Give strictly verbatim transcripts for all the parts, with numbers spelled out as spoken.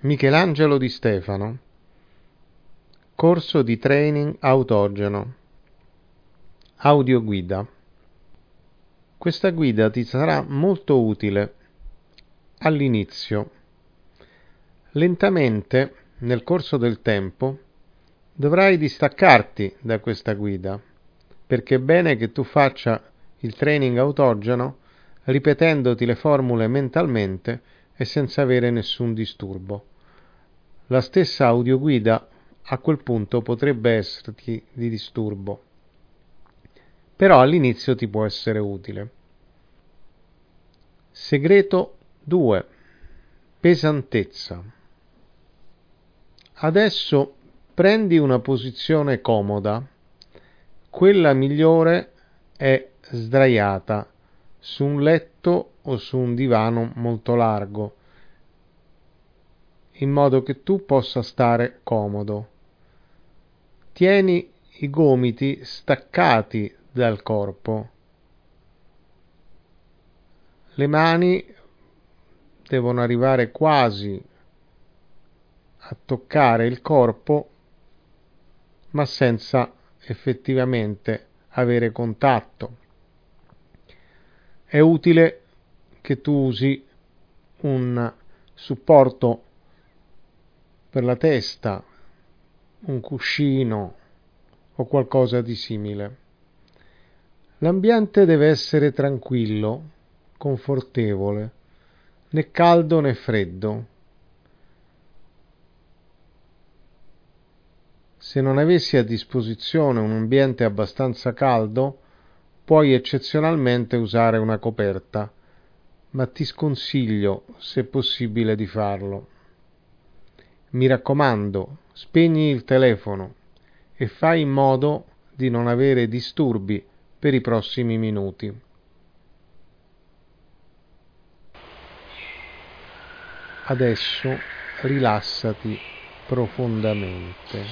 Michelangelo Di Stefano. Corso di training autogeno. Audioguida. Questa guida ti sarà molto utile all'inizio. Lentamente, nel corso del tempo, dovrai distaccarti da questa guida, perché è bene che tu faccia il training autogeno ripetendoti le formule mentalmente e senza avere nessun disturbo. La stessa audioguida a quel punto potrebbe esserti di disturbo, però all'inizio ti può essere utile. Segreto due. Pesantezza. Adesso prendi una posizione comoda. Quella migliore è sdraiata su un letto o su un divano molto largo, in modo che tu possa stare comodo. Tieni i gomiti staccati dal corpo. Le mani devono arrivare quasi a toccare il corpo, ma senza effettivamente avere contatto. È utile che tu usi un supporto per la testa, un cuscino o qualcosa di simile. L'ambiente deve essere tranquillo, confortevole, né caldo né freddo. Se non avessi a disposizione un ambiente abbastanza caldo, puoi eccezionalmente usare una coperta, ma ti sconsiglio, se possibile, di farlo. Mi raccomando, spegni il telefono e fai in modo di non avere disturbi per i prossimi minuti. Adesso rilassati profondamente.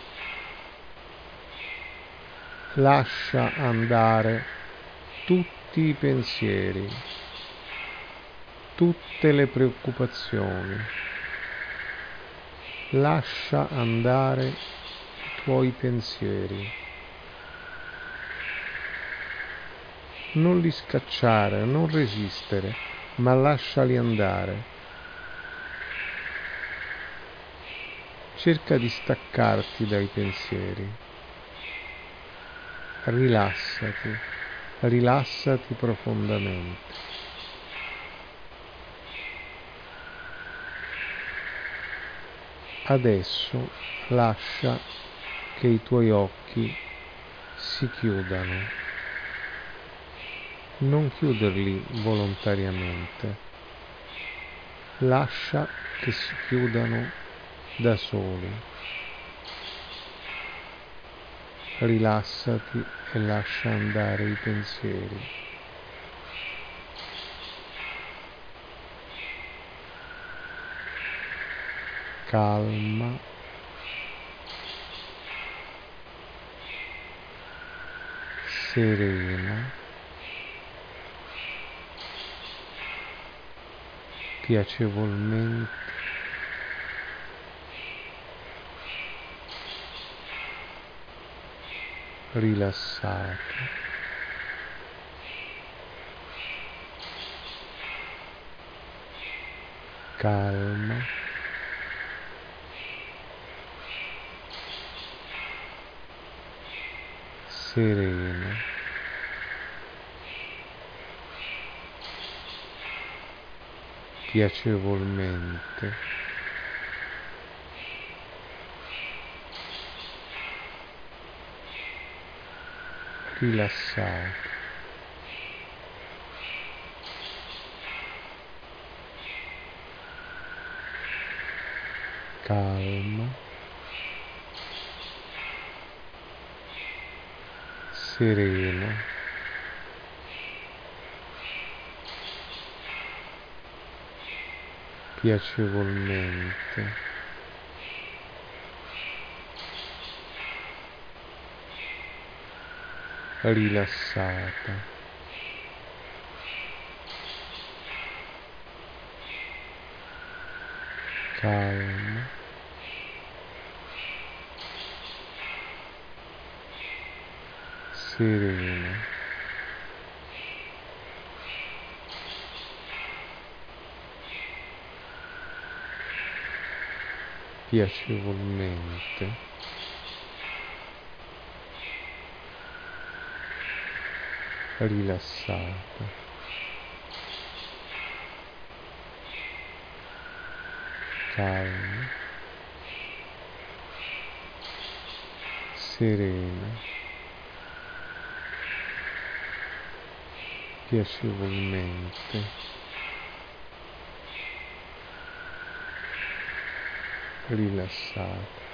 Lascia andare tutti i pensieri, tutte le preoccupazioni. Lascia andare i tuoi pensieri. Non li scacciare, non resistere, ma lasciali andare. Cerca di staccarti dai pensieri. Rilassati, rilassati profondamente. Adesso lascia che i tuoi occhi si chiudano. Non chiuderli volontariamente. Lascia che si chiudano da soli. Rilassati e lascia andare i pensieri. Calma, serena, piacevolmente rilassata. Calma, serena, piacevolmente rilassata. Calma, serena, piacevolmente rilassata. calma, serena, piacevolmente, rilassata, calma, serena, piacevolmente, rilassata,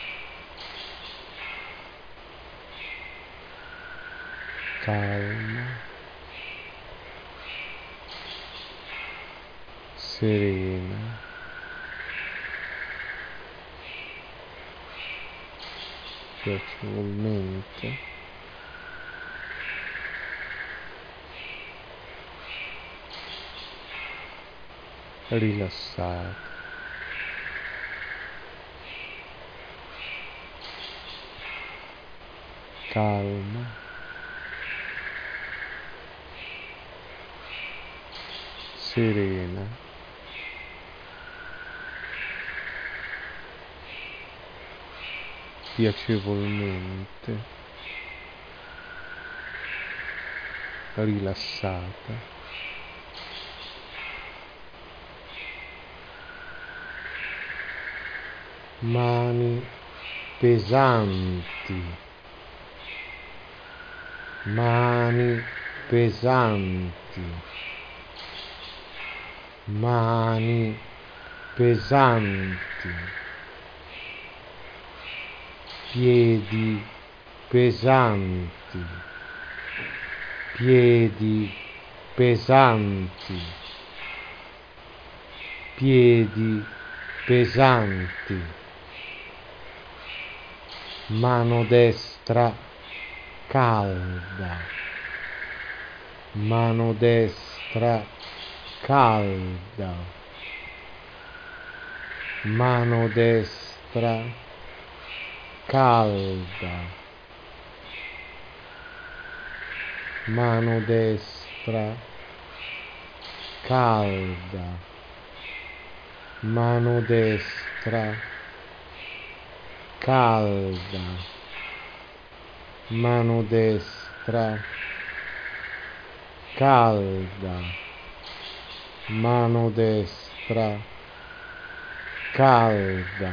calma, serena, piacevolmente, rilassata, calma, serena, piacevolmente, rilassata, mani pesanti, mani pesanti, mani pesanti, piedi pesanti, piedi pesanti, piedi pesanti, mano destra calda, mano destra calda, mano destra calda, mano destra calda, mano destra calda, mano destra calda, mano destra calda,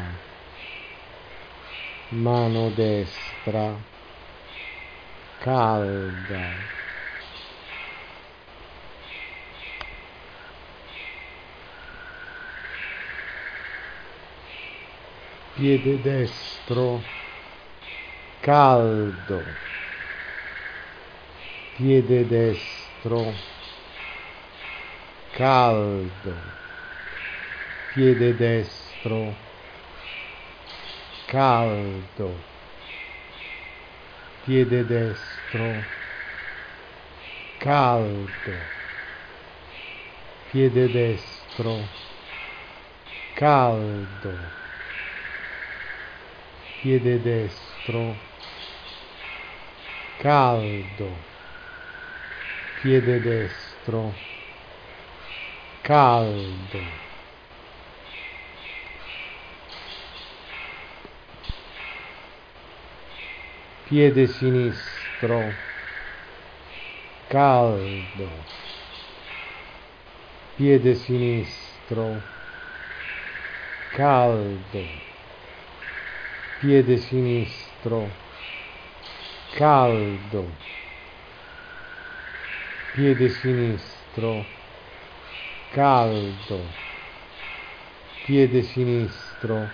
mano destra calda, piede destro caldo, piede destro caldo, piede destro caldo, piede destro caldo, piede destro caldo, piede destro caldo, piede destro caldo, piede sinistro caldo, piede sinistro caldo, piede sinistro caldo, piede sinistro caldo, piede sinistro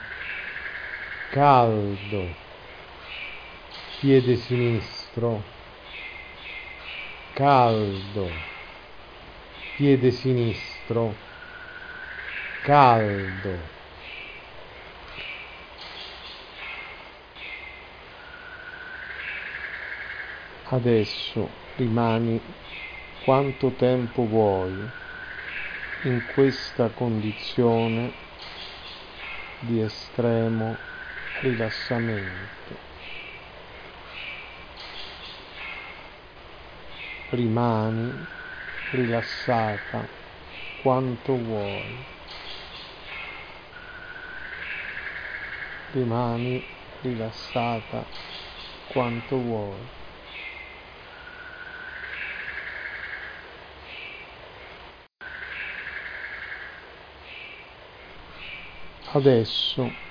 caldo, piede sinistro caldo, piede sinistro caldo. Adesso rimani quanto tempo vuoi in questa condizione di estremo rilassamento. Rimani rilassata quanto vuoi. Rimani rilassata quanto vuoi. Adesso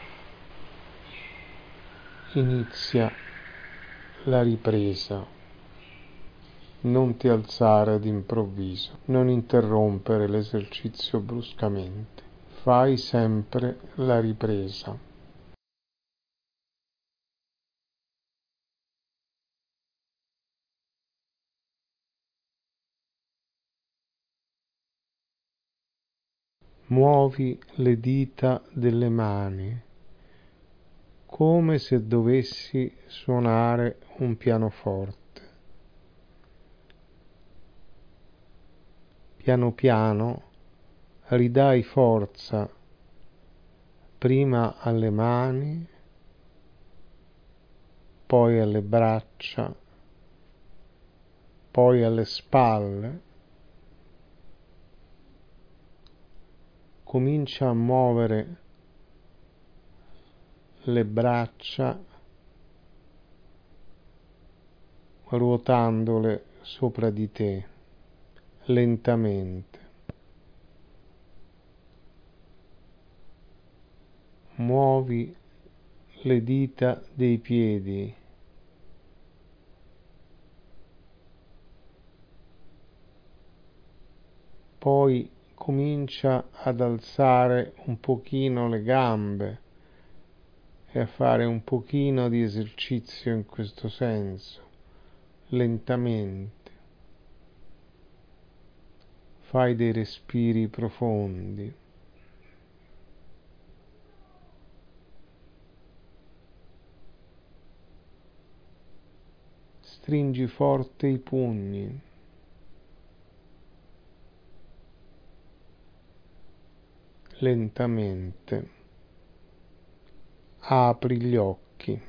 inizia la ripresa. Non ti alzare d'improvviso, non interrompere l'esercizio bruscamente. Fai sempre la ripresa. Muovi le dita delle mani come se dovessi suonare un pianoforte. Piano piano ridai forza prima alle mani, poi alle braccia, poi alle spalle. Comincia a muovere le braccia ruotandole sopra di te lentamente. Muovi le dita dei piedi. Poi comincia ad alzare un pochino le gambe e a fare un pochino di esercizio in questo senso, lentamente. Fai dei respiri profondi. Stringi forte i pugni. Lentamente apri gli occhi.